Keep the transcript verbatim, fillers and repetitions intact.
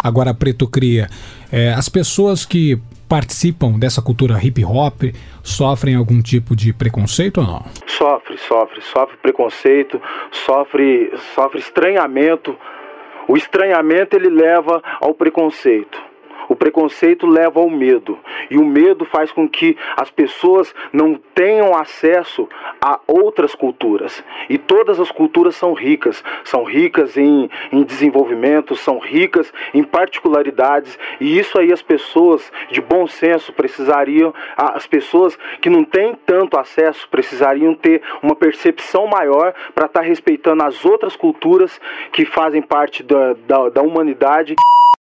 agora a Preto Cria, é, as pessoas que participam dessa cultura hip hop sofrem algum tipo de preconceito ou não? Sofre, sofre, sofre preconceito, sofre, sofre estranhamento. O estranhamento ele leva ao preconceito. O preconceito leva ao medo, e o medo faz com que as pessoas não tenham acesso a outras culturas. E todas as culturas são ricas, são ricas em, em desenvolvimento, são ricas em particularidades, e isso aí as pessoas de bom senso precisariam, as pessoas que não têm tanto acesso precisariam ter uma percepção maior para estar respeitando as outras culturas que fazem parte da, da, da humanidade.